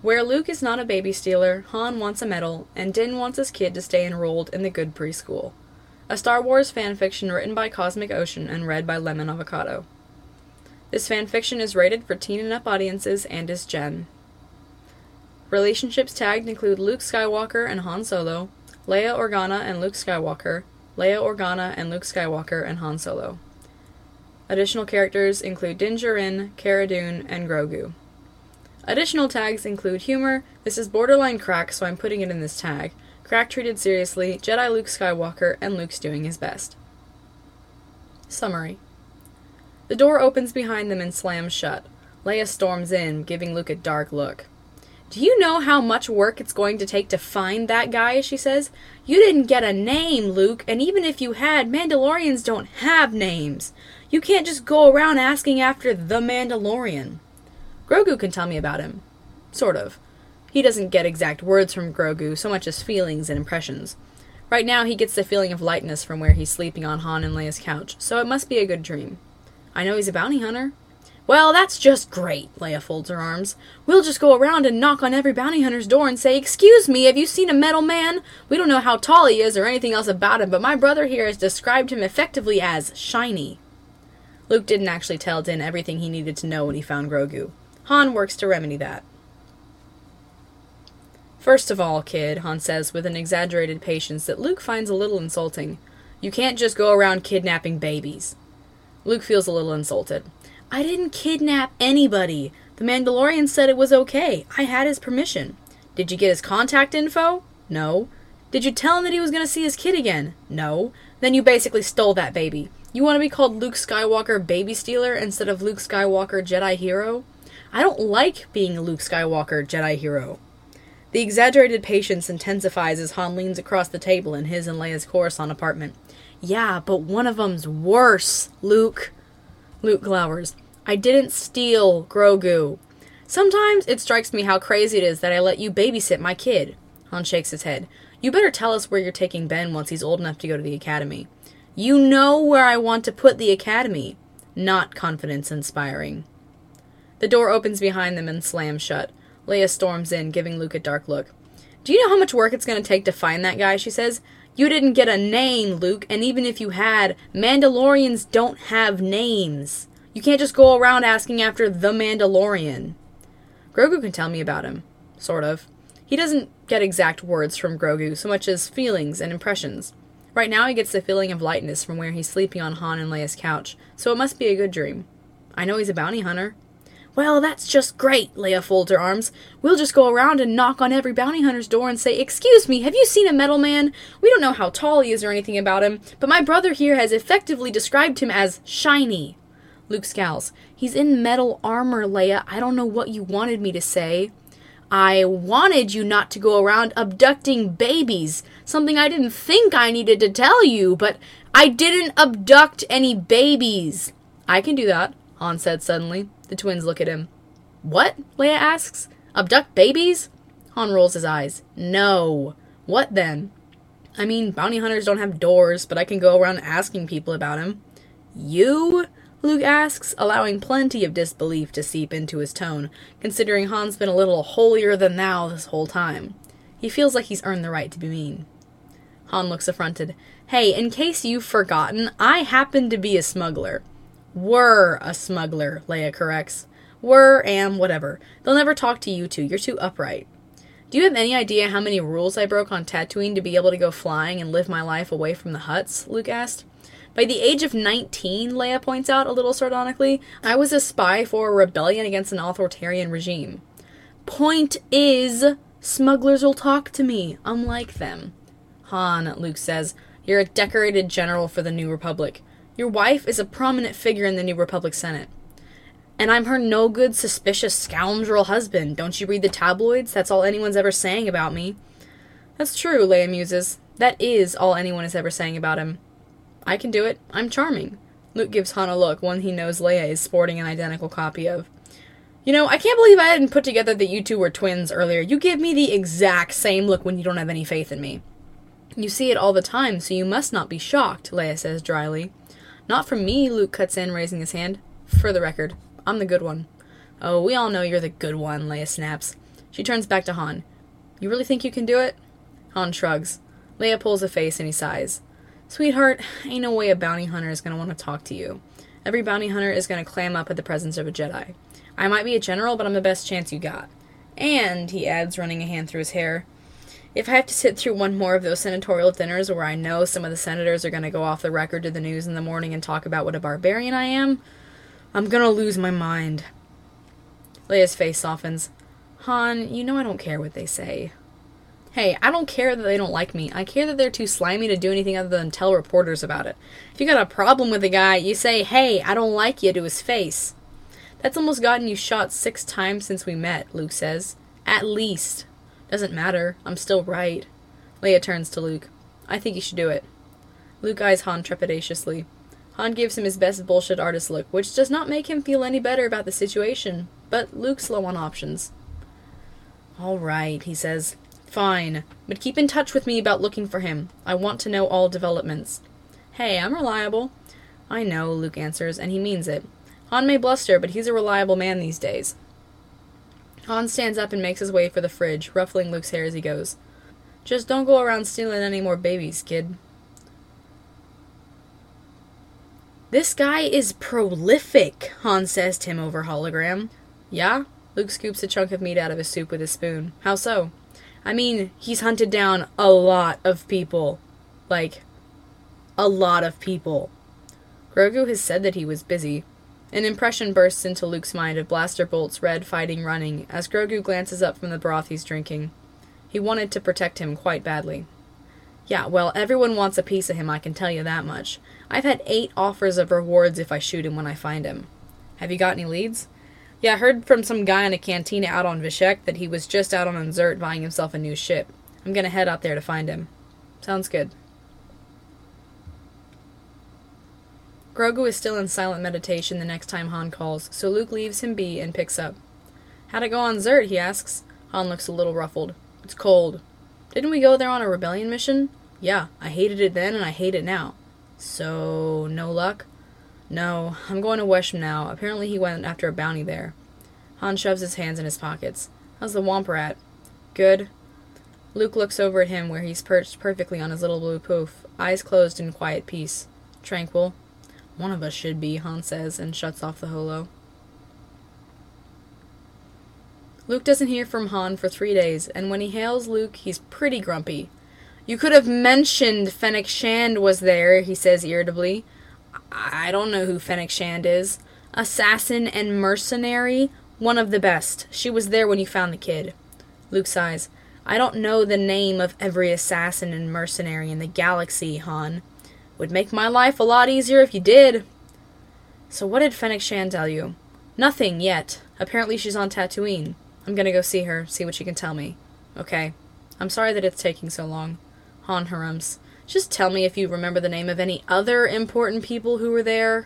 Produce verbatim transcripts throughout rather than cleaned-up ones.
Where Luke is not a baby stealer, Han wants a medal, and Din wants his kid to stay enrolled in the good preschool. A Star Wars fanfiction written by Cosmic Ocean and read by Lemon Avocado. This fanfiction is rated for teen and up audiences and is gen. Relationships tagged include Luke Skywalker and Han Solo, Leia Organa and Luke Skywalker, Leia Organa and Luke Skywalker and Han Solo. Additional characters include Din Djarin, Cara Dune, and Grogu. Additional tags include humor, this is borderline crack so I'm putting it in this tag, crack treated seriously, Jedi Luke Skywalker, and Luke's doing his best. Summary. The door opens behind them and slams shut. Leia storms in, giving Luke a dark look. "Do you know how much work it's going to take to find that guy?" she says. "You didn't get a name, Luke, and even if you had, Mandalorians don't have names. You can't just go around asking after the Mandalorian." Grogu can tell me about him. Sort of. He doesn't get exact words from Grogu, so much as feelings and impressions. Right now he gets the feeling of lightness from where he's sleeping on Han and Leia's couch, so it must be a good dream. "I know he's a bounty hunter." "Well, that's just great," Leia folds her arms. "We'll just go around and knock on every bounty hunter's door and say, 'Excuse me, have you seen a metal man? We don't know how tall he is or anything else about him, but my brother here has described him effectively as shiny.'" Luke didn't actually tell Din everything he needed to know when he found Grogu. Han works to remedy that. "First of all, kid," Han says with an exaggerated patience that Luke finds a little insulting, "you can't just go around kidnapping babies." Luke feels a little insulted. "I didn't kidnap anybody. The Mandalorian said it was okay. I had his permission." "Did you get his contact info?" "No." "Did you tell him that he was going to see his kid again?" "No." "Then you basically stole that baby. You want to be called Luke Skywalker Baby Stealer instead of Luke Skywalker Jedi Hero? I don't like being a Luke Skywalker Jedi Hero." The exaggerated patience intensifies as Han leans across the table in his and Leia's Coruscant apartment. "Yeah, but one of them's worse, Luke." Luke glowers. "I didn't steal Grogu." "Sometimes it strikes me how crazy it is that I let you babysit my kid." Han shakes his head. "You better tell us where you're taking Ben once he's old enough to go to the academy." "You know where I want to put the academy." Not confidence-inspiring. The door opens behind them and slams shut. Leia storms in, giving Luke a dark look. "Do you know how much work it's going to take to find that guy?" she says. "You didn't get a name, Luke, and even if you had, Mandalorians don't have names. You can't just go around asking after the Mandalorian." Grogu can tell me about him. Sort of. He doesn't get exact words from Grogu, so much as feelings and impressions. Right now he gets the feeling of lightness from where he's sleeping on Han and Leia's couch, so it must be a good dream. "I know he's a bounty hunter." "Well, that's just great," Leia folds her arms. "We'll just go around and knock on every bounty hunter's door and say, 'Excuse me, have you seen a metal man? We don't know how tall he is or anything about him, but my brother here has effectively described him as shiny.'" Luke scowls. "He's in metal armor, Leia. I don't know what you wanted me to say." "I wanted you not to go around abducting babies. Something I didn't think I needed to tell you, but I didn't abduct any babies." "I can do that," Han said suddenly. The twins look at him. "What?" Leia asks. "Abduct babies?" Han rolls his eyes. "No." "What then?" "I mean, bounty hunters don't have doors, but I can go around asking people about him." "You?" Luke asks, allowing plenty of disbelief to seep into his tone, considering Han's been a little holier-than-thou this whole time. He feels like he's earned the right to be mean. Han looks affronted. "Hey, in case you've forgotten, I happen to be a smuggler." "Were a smuggler," Leia corrects. "Were, am, whatever. They'll never talk to you two. You're too upright." "Do you have any idea how many rules I broke on Tatooine to be able to go flying and live my life away from the Hutts?" Luke asked. "By the age of nineteen, Leia points out a little sardonically, I was a spy for a rebellion against an authoritarian regime. "Point is, smugglers will talk to me, unlike them." "Han," Luke says, "you're a decorated general for the New Republic. Your wife is a prominent figure in the New Republic Senate. And I'm her no-good, suspicious scoundrel husband. Don't you read the tabloids? That's all anyone's ever saying about me." "That's true," Leia muses. "That is all anyone is ever saying about him." "I can do it. I'm charming." Luke gives Han a look, one he knows Leia is sporting an identical copy of. "You know, I can't believe I hadn't put together that you two were twins earlier. You give me the exact same look when you don't have any faith in me." "You see it all the time, so you must not be shocked," Leia says dryly. "Not from me," Luke cuts in, raising his hand. "For the record, I'm the good one." "Oh, we all know you're the good one," Leia snaps. She turns back to Han. You really think you can do it? Han shrugs. Leia pulls a face and he sighs. Sweetheart, ain't no way a bounty hunter is going to want to talk to you. Every bounty hunter is going to clam up at the presence of a Jedi. I might be a general, but I'm the best chance you got. And, he adds, running a hand through his hair, if I have to sit through one more of those senatorial dinners where I know some of the senators are going to go off the record to the news in the morning and talk about what a barbarian I am, I'm going to lose my mind. Leia's face softens. Han, you know I don't care what they say. Hey, I don't care that they don't like me. I care that they're too slimy to do anything other than tell reporters about it. If you got a problem with a guy, you say, hey, I don't like you to his face. That's almost gotten you shot six times since we met, Luke says. At least. Doesn't matter. I'm still right. Leia turns to Luke. I think you should do it. Luke eyes Han trepidatiously. Han gives him his best bullshit artist look, which does not make him feel any better about the situation, but Luke's low on options. All right, he says. Fine, but keep in touch with me about looking for him. I want to know all developments. Hey, I'm reliable. I know, Luke answers, and he means it. Han may bluster, but he's a reliable man these days. Han stands up and makes his way for the fridge, ruffling Luke's hair as he goes. Just don't go around stealing any more babies, kid. This guy is prolific, Han says to him over hologram. Yeah? Luke scoops a chunk of meat out of his soup with his spoon. How so? I mean, he's hunted down a lot of people. Like, a lot of people. Grogu has said that he was busy. An impression bursts into Luke's mind of blaster bolts, red, fighting, running, as Grogu glances up from the broth he's drinking. He wanted to protect him quite badly. Yeah, well, everyone wants a piece of him, I can tell you that much. I've had eight offers of rewards if I shoot him when I find him. Have you got any leads? Yeah, I heard from some guy in a cantina out on Vishek that he was just out on Unzert buying himself a new ship. I'm gonna head out there to find him. Sounds good. Grogu is still in silent meditation the next time Han calls, so Luke leaves him be and picks up. How'd it go on Zert, he asks. Han looks a little ruffled. It's cold. Didn't we go there on a rebellion mission? Yeah, I hated it then and I hate it now. So, no luck? No, I'm going to Wesham now. Apparently he went after a bounty there. Han shoves his hands in his pockets. How's the Wampa rat? Good. Luke looks over at him where he's perched perfectly on his little blue poof, eyes closed in quiet peace. Tranquil. One of us should be, Han says, and shuts off the holo. Luke doesn't hear from Han for three days, and when he hails Luke, he's pretty grumpy. You could have mentioned Fennec Shand was there, he says irritably. I don't know who Fennec Shand is. Assassin and mercenary, one of the best. She was there when you found the kid. Luke sighs. I don't know the name of every assassin and mercenary in the galaxy, Han. Would make my life a lot easier if you did. So what did Fennec Shand tell you? Nothing yet. Apparently she's on Tatooine. I'm gonna go see her, see what she can tell me. Okay. I'm sorry that it's taking so long. Han harums. Just tell me if you remember the name of any other important people who were there.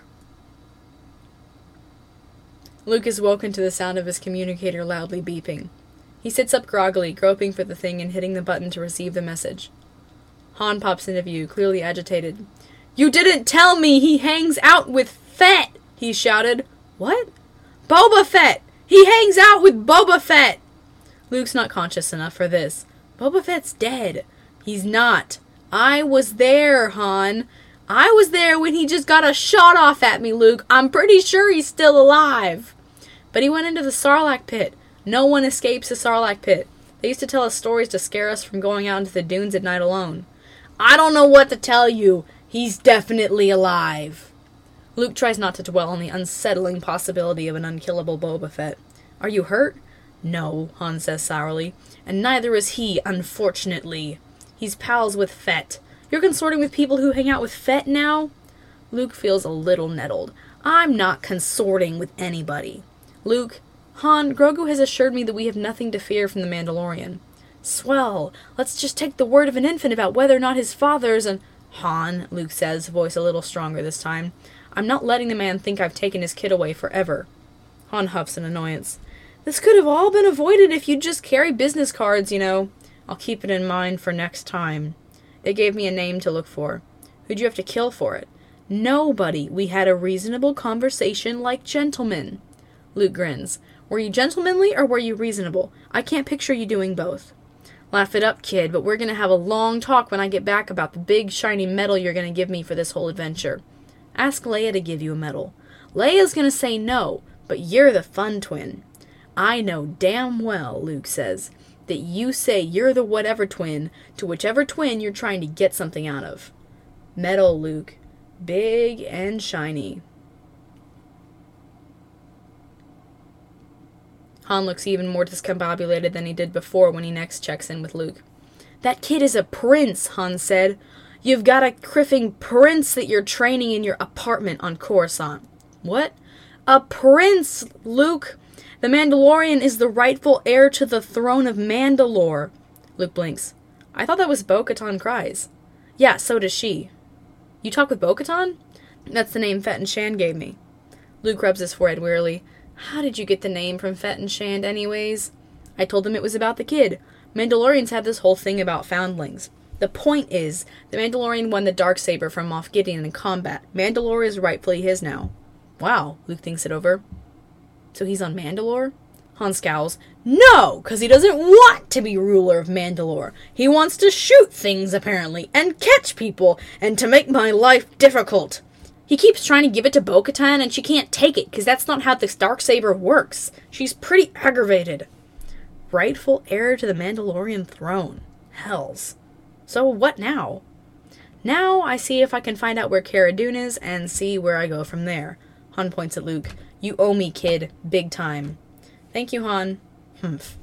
Luke is woken to the sound of his communicator loudly beeping. He sits up groggily, groping for the thing and hitting the button to receive the message. Han pops into view, clearly agitated. You didn't tell me he hangs out with Fett! He shouted. What? Boba Fett! He hangs out with Boba Fett! Luke's not conscious enough for this. Boba Fett's dead. He's not. I was there, Han. I was there when he just got a shot off at me, Luke. I'm pretty sure he's still alive. But he went into the Sarlacc pit. No one escapes the Sarlacc pit. They used to tell us stories to scare us from going out into the dunes at night alone. I don't know what to tell you. He's definitely alive. Luke tries not to dwell on the unsettling possibility of an unkillable Boba Fett. Are you hurt? No, Han says sourly. And neither is he, unfortunately. He's pals with Fett. You're consorting with people who hang out with Fett now? Luke feels a little nettled. I'm not consorting with anybody. Luke, Han, Grogu has assured me that we have nothing to fear from the Mandalorian. Swell. Let's just take the word of an infant about whether or not his father's and... Han, Luke says, voice a little stronger this time. I'm not letting the man think I've taken his kid away forever. Han huffs in annoyance. This could have all been avoided if you'd just carry business cards, you know. I'll keep it in mind for next time. They gave me a name to look for. Who'd you have to kill for it? Nobody. We had a reasonable conversation like gentlemen. Luke grins. Were you gentlemanly or were you reasonable? I can't picture you doing both. Laugh it up, kid, but we're going to have a long talk when I get back about the big, shiny medal you're going to give me for this whole adventure. Ask Leia to give you a medal. Leia's going to say no, but you're the fun twin. I know damn well, Luke says, that you say you're the whatever twin to whichever twin you're trying to get something out of. Medal, Luke. Big and shiny. Han looks even more discombobulated than he did before when he next checks in with Luke. That kid is a prince, Han said. You've got a criffing prince that you're training in your apartment on Coruscant. What? A prince, Luke! The Mandalorian is the rightful heir to the throne of Mandalore. Luke blinks. I thought that was Bo-Katan cries. Yeah, so does she. You talk with Bo-Katan? That's the name Fett and Shan gave me. Luke rubs his forehead wearily. How did you get the name from Fett and Shand anyways? I told them it was about the kid. Mandalorians have this whole thing about foundlings. The point is, the Mandalorian won the Darksaber from Moff Gideon in combat. Mandalore is rightfully his now. Wow, Luke thinks it over. So he's on Mandalore? Han scowls. No, because he doesn't want to be ruler of Mandalore. He wants to shoot things, apparently, and catch people, and to make my life difficult. He keeps trying to give it to Bo-Katan, and she can't take it, because that's not how this Darksaber works. She's pretty aggravated. Rightful heir to the Mandalorian throne. Hells. So what now? Now I see if I can find out where Cara Dune is, and see where I go from there. Han points at Luke. You owe me, kid. Big time. Thank you, Han. Humph.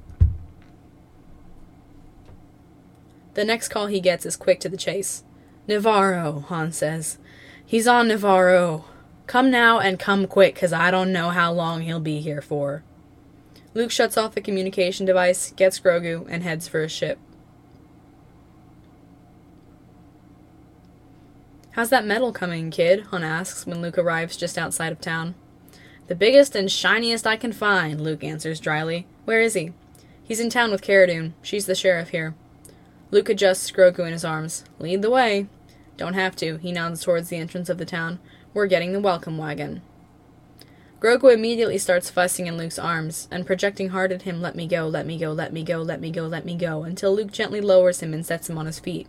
The next call he gets is quick to the chase. Nevarro, Han says. He's on Nevarro. Come now and come quick, because I don't know how long he'll be here for. Luke shuts off the communication device, gets Grogu, and heads for his ship. How's that medal coming, kid? Han asks when Luke arrives just outside of town. The biggest and shiniest I can find, Luke answers dryly. Where is he? He's in town with Cara Dune. She's the sheriff here. Luke adjusts Grogu in his arms. Lead the way. Don't have to. He nods towards the entrance of the town. We're getting the welcome wagon. Grogu immediately starts fussing in Luke's arms, and projecting hard at him, let me go, let me go, let me go, let me go, let me go, until Luke gently lowers him and sets him on his feet.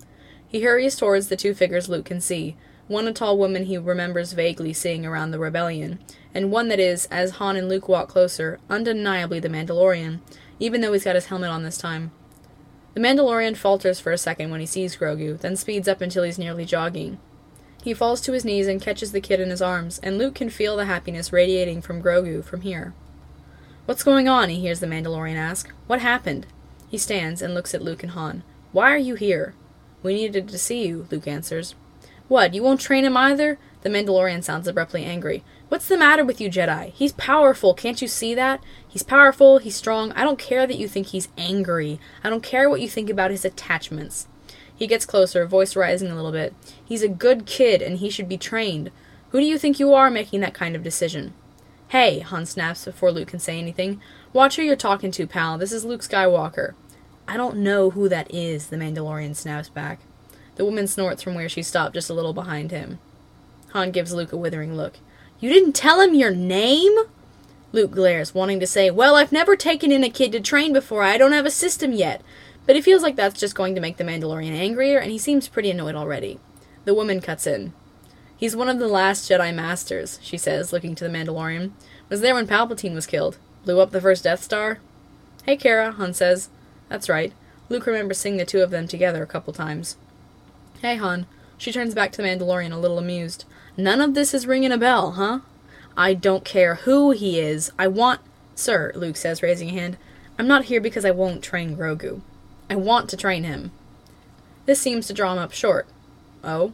He hurries towards the two figures Luke can see, one a tall woman he remembers vaguely seeing around the rebellion, and one that is, as Han and Luke walk closer, undeniably the Mandalorian, even though he's got his helmet on this time. The Mandalorian falters for a second when he sees Grogu, then speeds up until he's nearly jogging. He falls to his knees and catches the kid in his arms, and Luke can feel the happiness radiating from Grogu from here. What's going on? He hears the Mandalorian ask. What happened? He stands and looks at Luke and Han. Why are you here? We needed to see you, Luke answers. What, you won't train him either? The Mandalorian sounds abruptly angry. What's the matter with you, Jedi? He's powerful, can't you see that? He's powerful, he's strong. I don't care that you think he's angry. I don't care what you think about his attachments. He gets closer, voice rising a little bit. He's a good kid, and he should be trained. Who do you think you are making that kind of decision? Hey, Han snaps before Luke can say anything. Watch who you're talking to, pal. This is Luke Skywalker. I don't know who that is, the Mandalorian snaps back. The woman snorts from where she stopped just a little behind him. Han gives Luke a withering look. You didn't tell him your name? Luke glares, wanting to say, well, I've never taken in a kid to train before. I don't have a system yet. But he feels like that's just going to make the Mandalorian angrier, and he seems pretty annoyed already. The woman cuts in. He's one of the last Jedi Masters, she says, looking to the Mandalorian. Was there when Palpatine was killed. Blew up the first Death Star. Hey, Cara, Han says. That's right. Luke remembers seeing the two of them together a couple times. Hey, Han. She turns back to the Mandalorian a little amused. None of this is ringing a bell, huh? I don't care who he is. I want... Sir, Luke says, raising a hand. I'm not here because I won't train Grogu. I want to train him. This seems to draw him up short. Oh?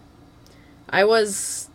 I was...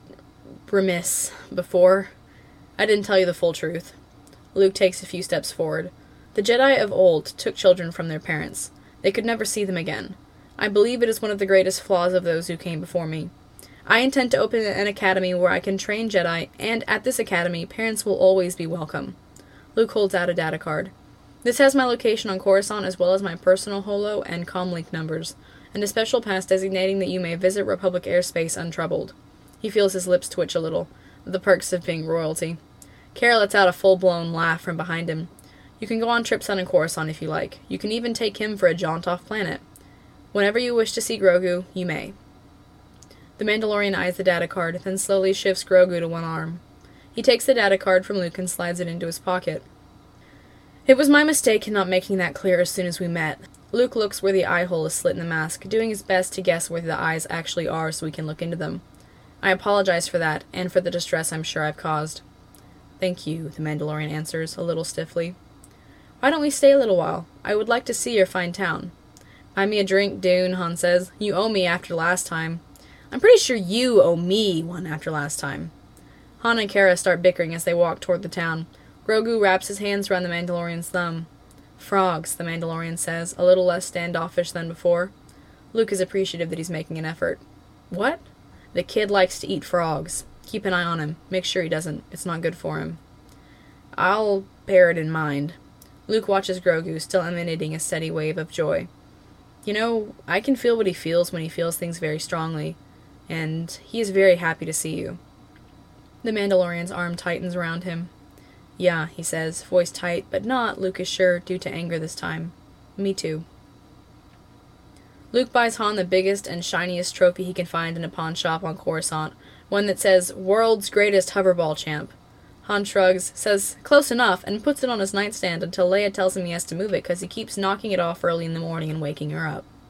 remiss before. I didn't tell you the full truth. Luke takes a few steps forward. The Jedi of old took children from their parents. They could never see them again. I believe it is one of the greatest flaws of those who came before me. I intend to open an academy where I can train Jedi, and at this academy, parents will always be welcome. Luke holds out a data card. This has my location on Coruscant as well as my personal holo and comlink numbers, and a special pass designating that you may visit Republic airspace untroubled. He feels his lips twitch a little. The perks of being royalty. Kara lets out a full-blown laugh from behind him. You can go on trips on Coruscant if you like. You can even take him for a jaunt off planet. Whenever you wish to see Grogu, you may. The Mandalorian eyes the data card, then slowly shifts Grogu to one arm. He takes the data card from Luke and slides it into his pocket. It was my mistake in not making that clear as soon as we met. Luke looks where the eye hole is slit in the mask, doing his best to guess where the eyes actually are so we can look into them. I apologize for that, and for the distress I'm sure I've caused. Thank you, the Mandalorian answers, a little stiffly. Why don't we stay a little while? I would like to see your fine town. Buy me a drink, Dune, Han says. You owe me after last time. I'm pretty sure you owe me one after last time. Han and Kara start bickering as they walk toward the town. Grogu wraps his hands around the Mandalorian's thumb. Frogs, the Mandalorian says, a little less standoffish than before. Luke is appreciative that he's making an effort. What? The kid likes to eat frogs. Keep an eye on him. Make sure he doesn't. It's not good for him. I'll bear it in mind. Luke watches Grogu, still emanating a steady wave of joy. You know, I can feel what he feels when he feels things very strongly, and he is very happy to see you. The Mandalorian's arm tightens around him. Yeah, he says, voice tight, but not, Luke is sure, due to anger this time. Me too. Luke buys Han the biggest and shiniest trophy he can find in a pawn shop on Coruscant, one that says, World's Greatest Hoverball Champ. Han shrugs, says, close enough, and puts it on his nightstand until Leia tells him he has to move it because he keeps knocking it off early in the morning and waking her up.